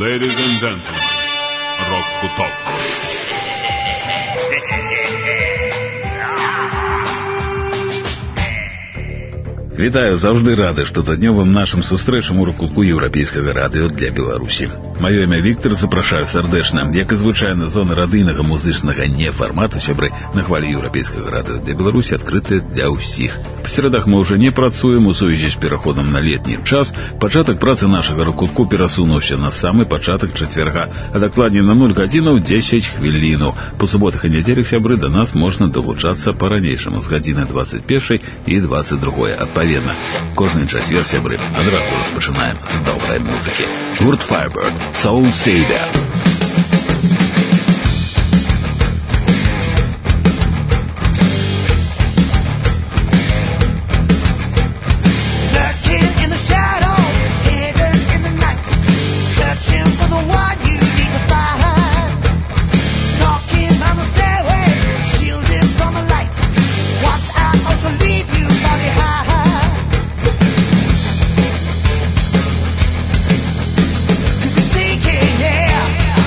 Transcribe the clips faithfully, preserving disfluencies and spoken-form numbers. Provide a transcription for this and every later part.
Ladies and gentlemen, Рок-куток. Вітаю, завжди рады, што даднёвым нашым сустрэчам у рок-кутку еўрапейскага радыё для Беларусі. Маё імя Віктор, запрашаю сардэчна, як і звычайна, зона радыйнага музычнага нефармату сябры на хвалі еўрапейскага радыё для Беларусі адкрытая для ўсіх. Па серадах мы ўжо не працуем у сувязі з пераходам на летні час. Пачатак працы нашага рок-кутку перасунуўся на самы пачатак чацвярга, а дакладней на нуль гадзінаў дзесяць хвілінаў. Па суботах і нядзелях, сябры, да нас можна далучацца па-ранейшаму з гадзіны дваццаць першай і дваццаць другой адпаведна. Кожны чацвер, сябры, адразу распачынаем з добрай музыкі. Гурт Firebird, Soul Savior. Yeah.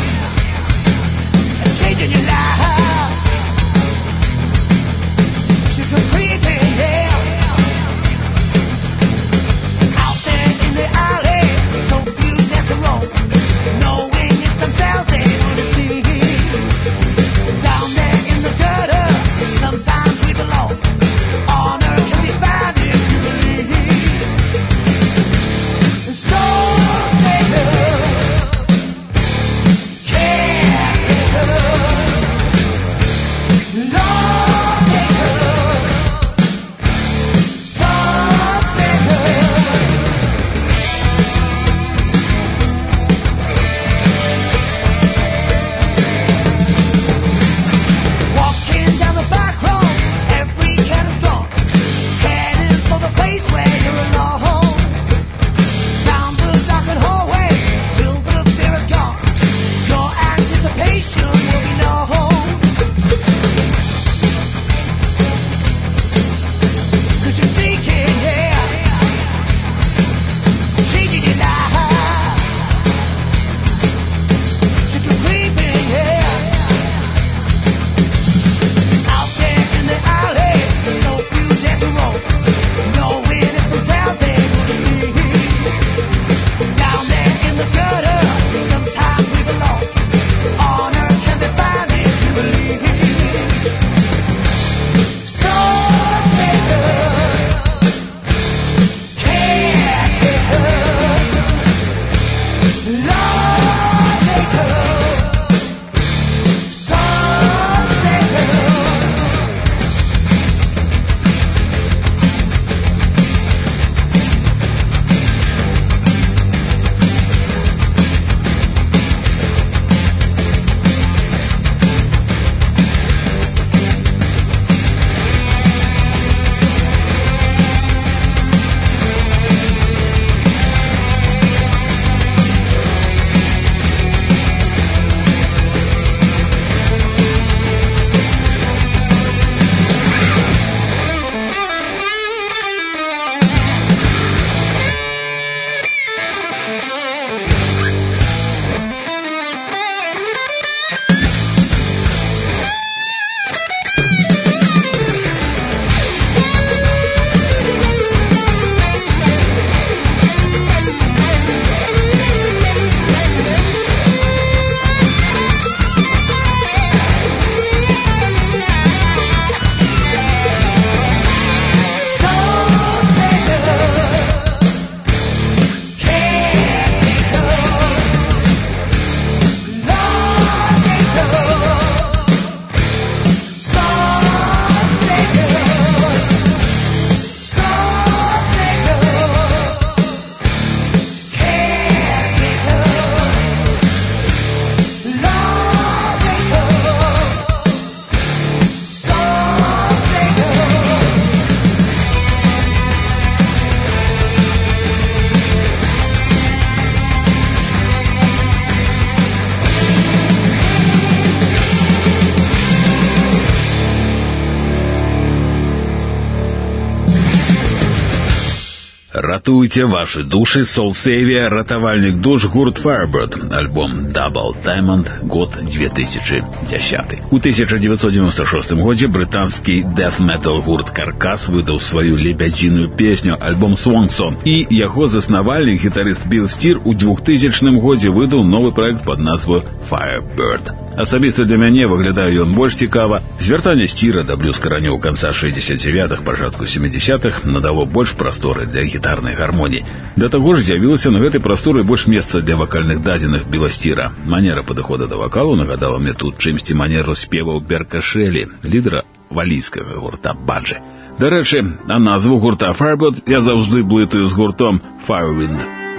Ратуйте ваши души, Soul Savior, ратовальник душ, гурт Firebird, альбом Double Diamond, год две тысячи десятый. У тысяча девятьсот девяносто шестом годзе брытанскі дэт-метал гурт Каркас выдаў сваю лебядзіную песню, альбом Swan Song, і яго заснавальнік, гітарыст Билл Стир, у двухтысячным годзе выдаў новы праект пад назву Firebird. Асабіста для мяне выглядае ён больш цікава. Звяртанне Стира да блюз-каранёў канца шэсцьдзесят дзевятых, пачатку сямідзесятых надало больш прасторы для гітарнай гармоніі. Да таго ж з'явілася на гэтай прасторы больш месца для вакальных дадзеных Билла Стира. Манера падыхода да вакалу нагадала мне тут чымсьці манеру спеваў Берка Шэлі, лідара валійскага гурта Баджы. Дарэчы, а назву гурта Firebird я заўжды блытаю з гуртом Firewind.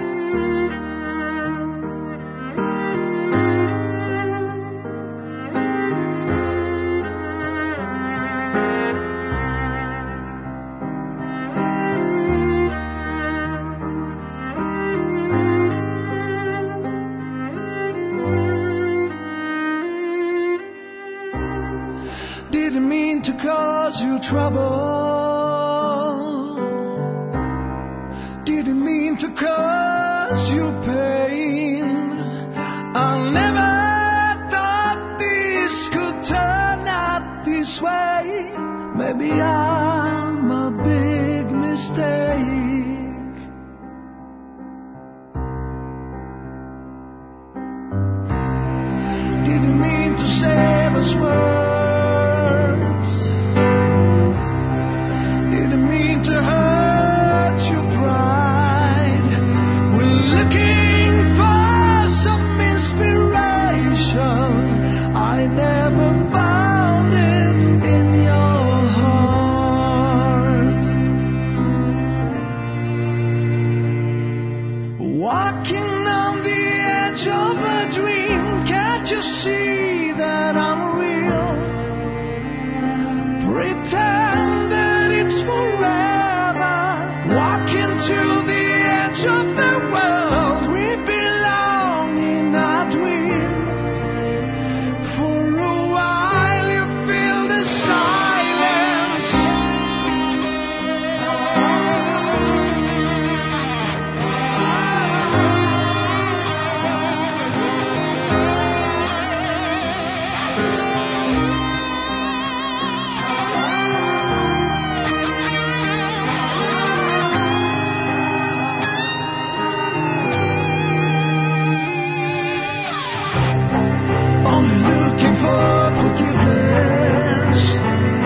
Didn't mean to cause you trouble. Didn't mean to cause you pain. I never thought this could turn out this way. Maybe I'm a big mistake. Didn't mean to say those words. Walking on the edge of a dream, can't you see that I'm real? Pretend that it's forever. Walking to the edge of the world, we belong in a dream. For a while you feel the silence. Only looking for forgiveness.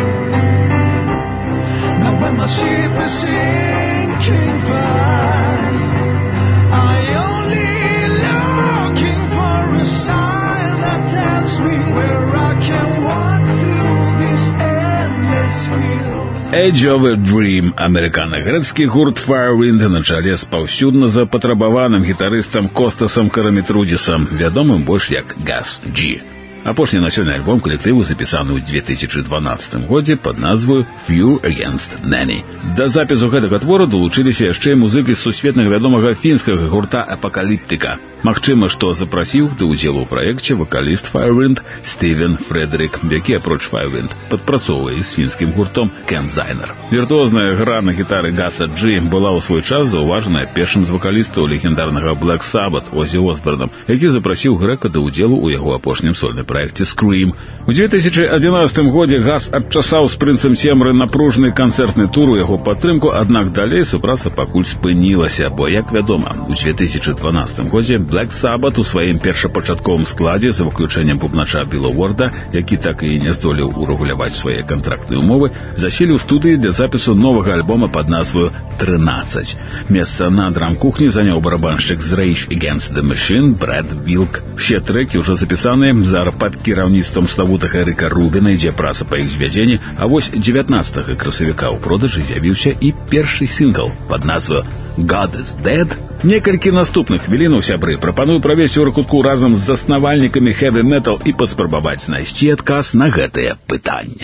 Now when my ship is sinking fast, I only looking for a sign that tells me where I can walk through this endless field. Edge of a Dream, амерыкана-грэцкі гурт Firewind на чале з паўсюдна запатрабаваным гітарыстам Костасам Карамітрудзісам, вядомым больш як Gas G. Апошні на сёння альбом калектыву запісаны ў две тысячы дванаццатым годзе пад назваю Few Against Many. Да запісу гэтага твору далучыліся яшчэ музыкі з сусветнага вядомага фінскага гурта Апакаліптыка. Магчыма, што запрасіў да ўдзелу ў праекце вакаліст Firewind Стівен Фрэдэрик, які апроч Firewind падпрацоўвае з фінскім гуртом Кензайнер. Віртуозная гра на гітары Гаса G была ў свой час заўважаная першым з вакалістаў легендарнага Black Sabbath Озі Осборном, які запрасіў грэка да ўдзелу ў яго апошнім сольным праекце Scream. У две тысячи адзінаццатым годзе Гас адчасаў з прынцам Цемры напружны канцэртны тур у яго падтрымку, аднак далей супраца пакуль спынілася, бо, як вядома, у две тысячи дванаццатым годзе Black Sabbath у сваім першапачатковым складзе, за выключэннем бубнача Біла Уорда, які так і не здолеў урэгуляваць свае кантрактныя умовы, заселі ў студыі для запісу новага альбома пад назваю трынаццаць. Месца на драм-кухні заняў барабаншчык з Rage Against the Machine Брэд Вілк. Усе трэкі ўжо запісаныя, зараз пад кіраўніцтвам славутага Рыка Рубіна ідзе праца па іх звядзенні, а вось дзевятнаццатага красавіка ў продажы з'явіўся і першы сінгл пад назваю God is Dead. Некалькі наступных хвілінаў, сябры, прапаную правесці ў ракутку разам з заснавальнікамі хэві-метал і паспрабаваць знайсці адказ на гэтае пытанне.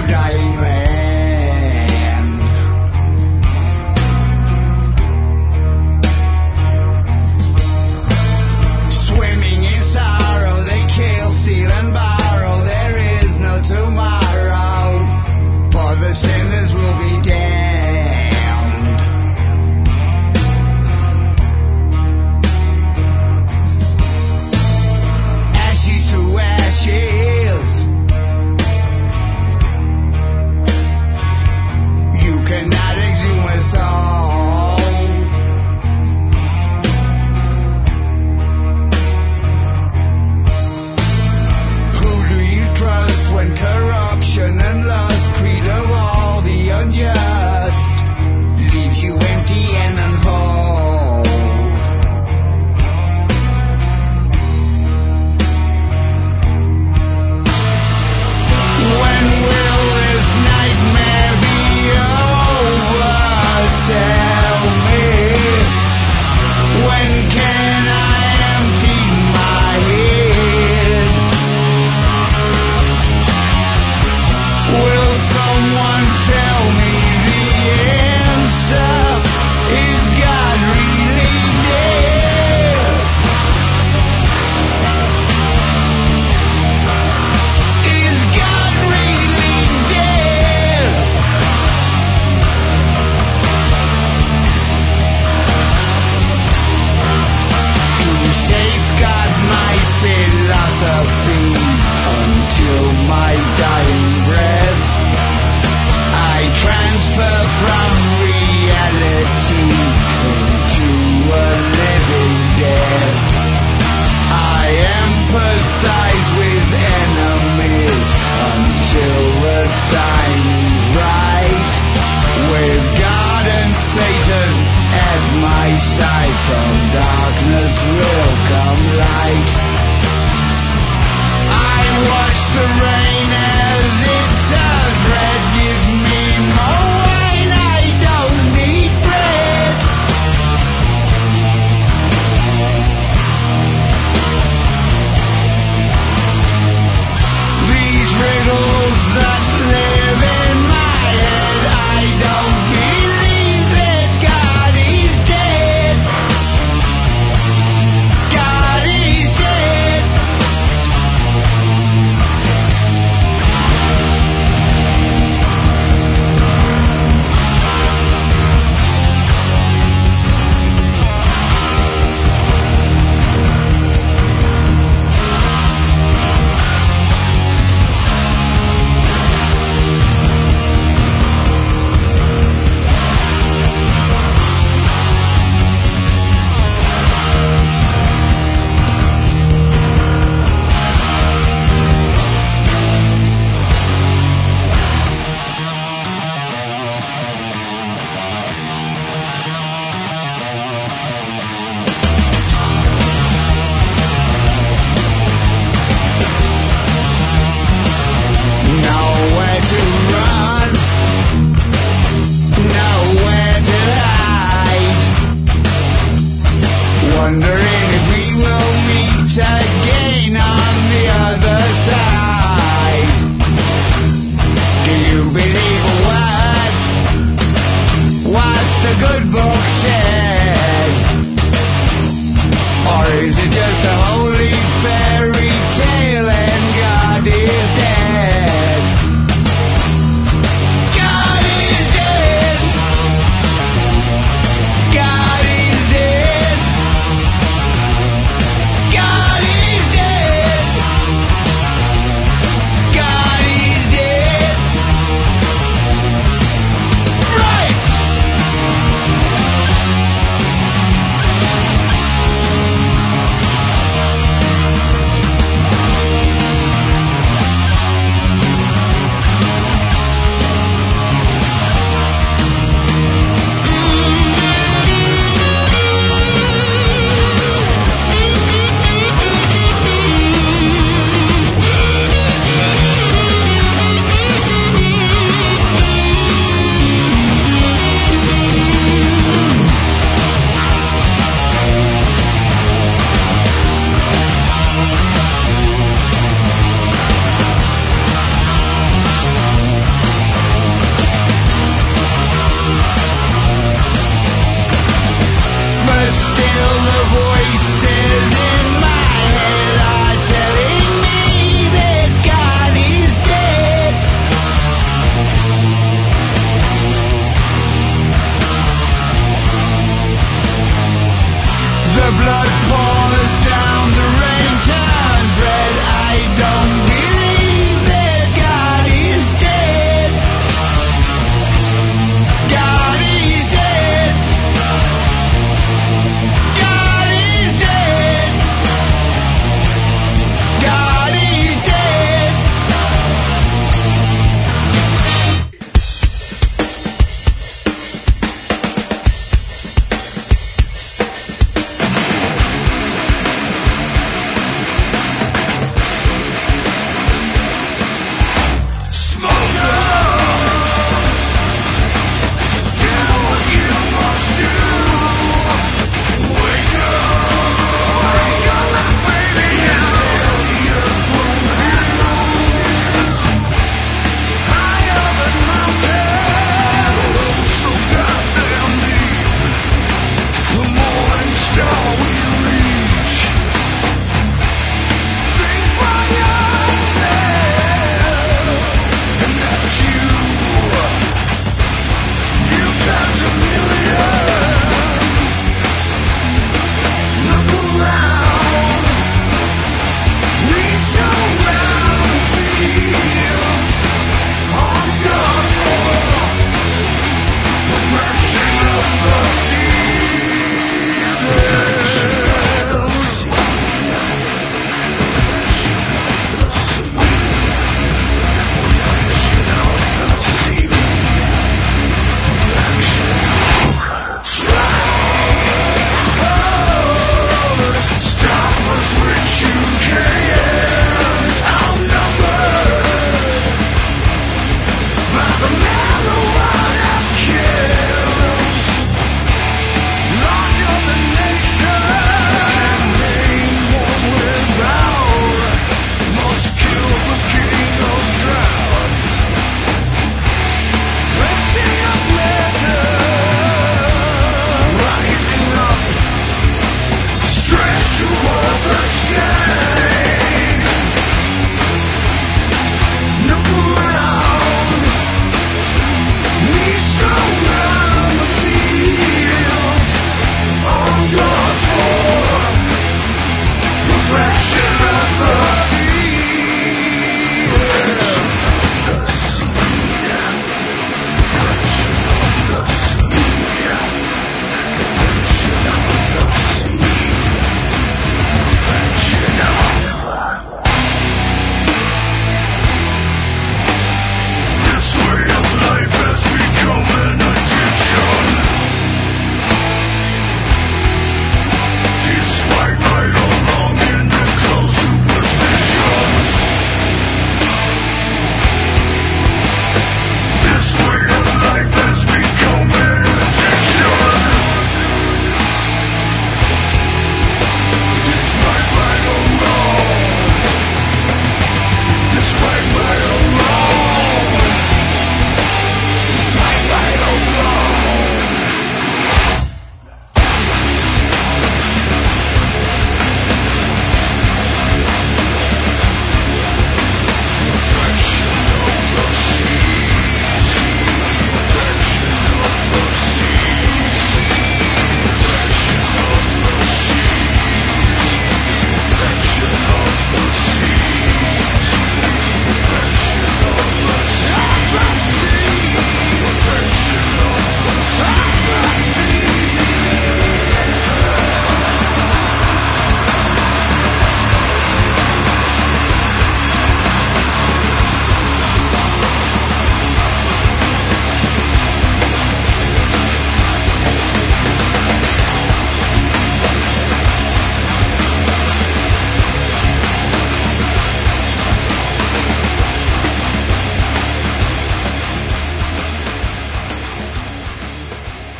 dying land. Swimming in sorrow, they kill, steal and borrow. There is no tomorrow, for the sinners will be damned. Ashes to ashes,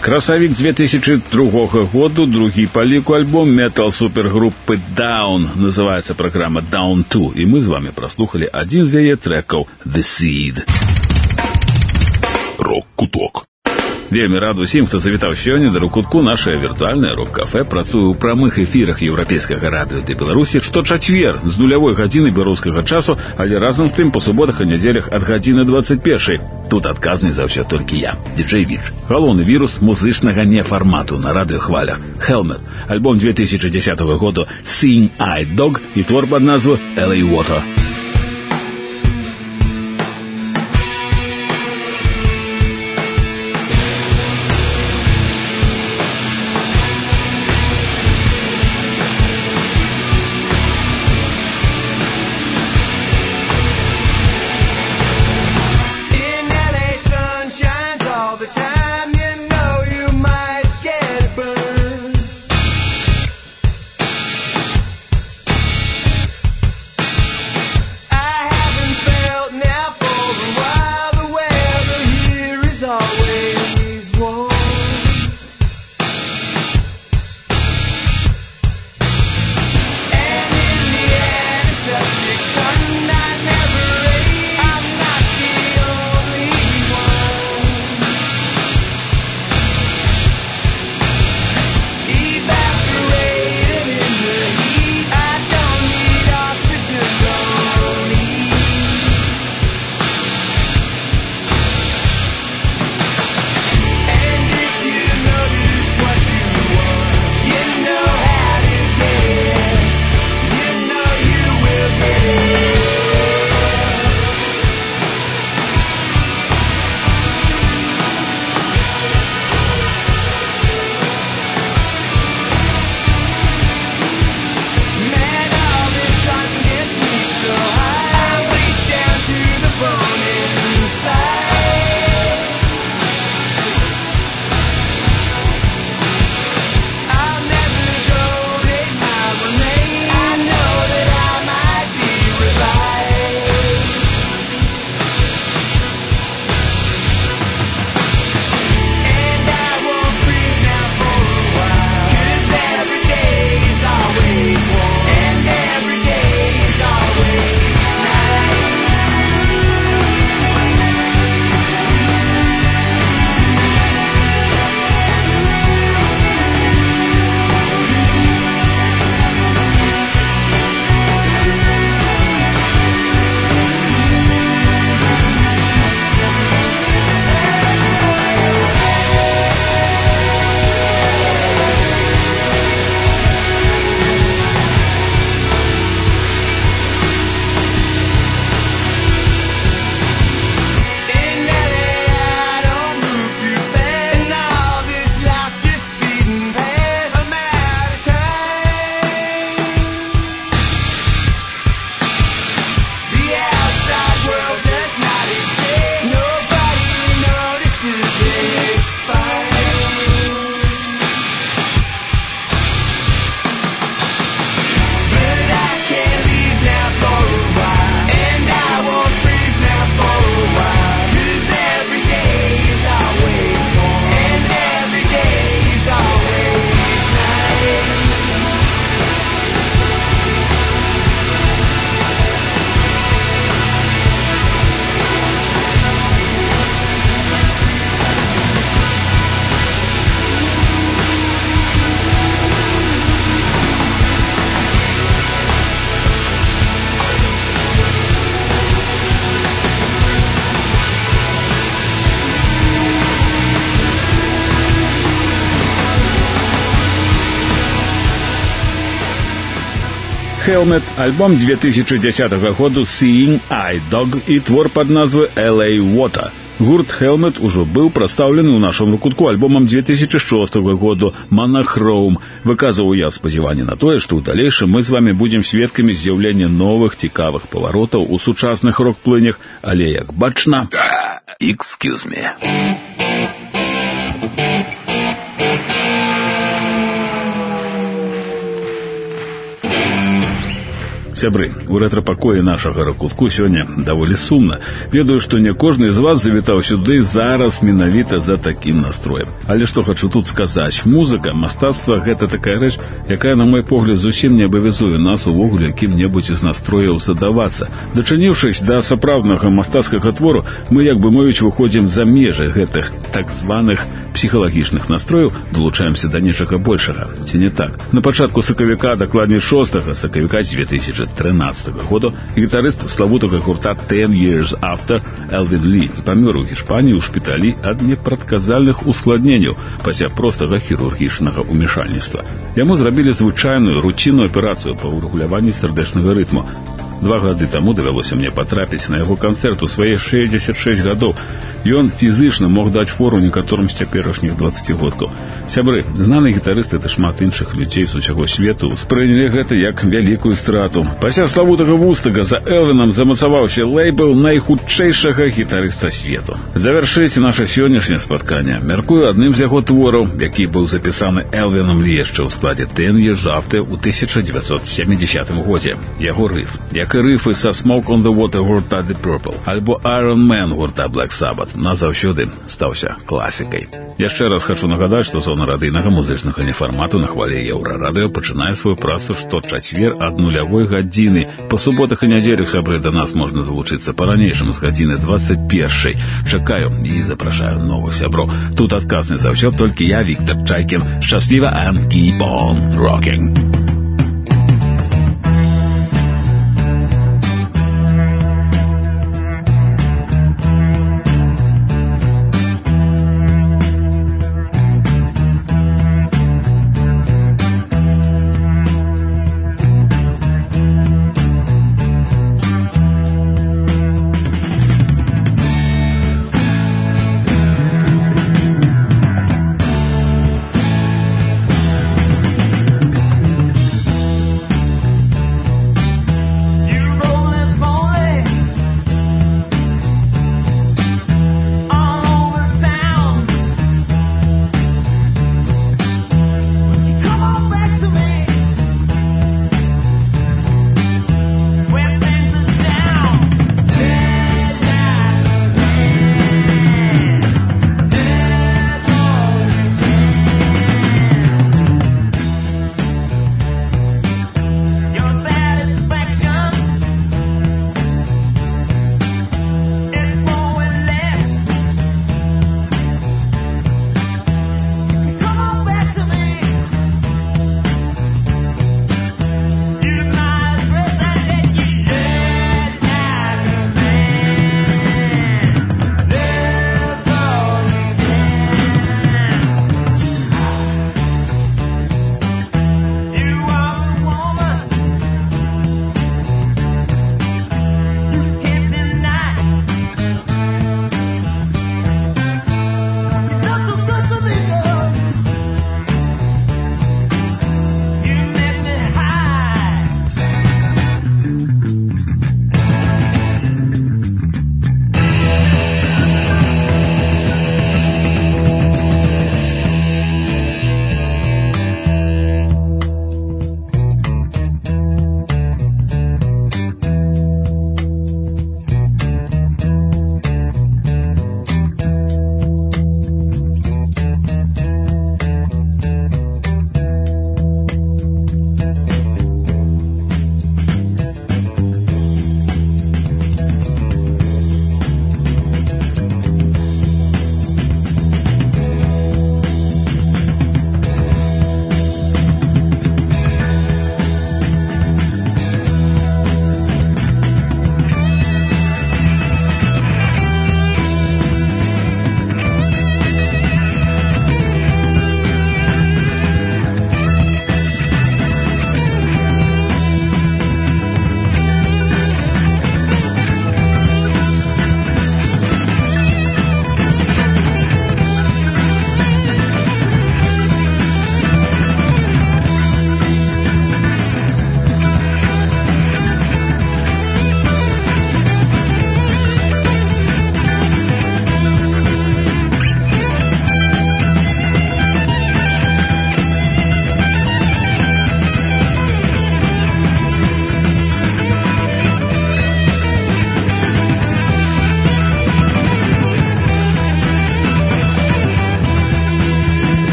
Красавік две тысячи другого году, другі па ліку альбом метал-супергруппы Down. Называется программа Down два. И мы с вами прослухали один из яе треков The Seed. Рок-куток. Вельмі рад усім, хто завітаў сёння да рок-кутку. Наше віртуальнае рок-кафе працуе ў прамых эфірах еўрапейскага радыё для Беларусі шточацвер з нулявой гадзіны беларускага часу, але разам з тым па суботах і нядзелях ад гадзіны двадцать першай. Тут адказны за ўсё толькі я, Диджей Вич. Галоўны вірус музычнага нефармату на радыёхвалях. Helmet, альбом две тысячи десятого года Seeing Eye Dog і твор пад назву эл эй Water. Helmet, альбом две тысячи десятого года Seeing Eye Dog і твор пад назвы эл эй Water. Гурт Helmet ужо быў прадстаўлены ў нашым рукутку альбомам две тысячи шостого года Monochrome. Выказваў я спадзяванне на тое, што ў далейшым мы з вами будзем сведкамі з'яўлення новых цікавых паваротаў у сучасных рок-плынях, але як бачна... Excuse me. Сябры, у рэтрапакоі нашага ракутку сёння даволі сумна. Ведаю, што не кожны з вас завітаў сюды зараз менавіта за такім настроем. Але што хачу тут сказаць, музыка, мастацтва — гэта такая рэч, якая, на мой погляд, зусім не абавязуе нас увогуле якім-небудзь з настрояў задавацца. Дачыніўшыся да сапраўднага мастацкага твору, мы, як бы мовіць, выходзім за межы гэтых так званых псіхалагічных настрояў, далучаемся да нечага большага. Ці не так? На пачатку сакавіка, дакладней шостага сакавіка дзве тысячы трынаццатага году, гітарыст славутага гурта Ten Years After Элвин Ли памёр у Гішпаніі ў шпіталі ад непрадказальных ускладненняў пасля простага хірургічнага ўмешальніцтва. Яму зрабілі звычайную руцінную аперацыю па урэгуляванні сардэчнага рытму. Два гады таму давялося мне патрапіць на яго канцэрт у свае шэсцьдзесят шэсць гадоў. Ён фізычна мог даць фору некаторым з цяперашніх дваццацігодкаў. Сябры, знаны гітарысты ды шмат іншых людзей з усяго свету спрынялі гэта як вялікую страту. Пасля славутага вустага за Элвинам замацаваўся лейбл найхутчэйшага гітарыста свету. Завяршыць наша сённяшняе спатканне мяркую адным з яго твораў, які быў запісаны Элвинам Ли яшчэ ў складзе Ten Years After у тысяча дзевяцьсот сямідзясятым годзе. Яго рыф, як і рыфы са Smoke on the Water гурта Deep Purple альбо Iron Man гурта Black Sabbath назаўсёды стаўся класікай. Яшчэ раз хочу нагадаць, што зона радыйнага музычнага нефармату на хвале Еўрарадыё пачынае сваю працу шточацвер ад нулявой гадзіны. Па суботах і нядзелях, сябры, да нас можна далучыцца па-ранейшаму з гадзіны дваццаць першай. Чакаю і запрашаю новых сяброў. Тут адказны за ўсё толькі я, Віктор Чайкін. Шчасліва and keep on rocking.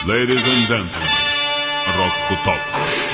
Ladies and gentlemen, Рок Куток.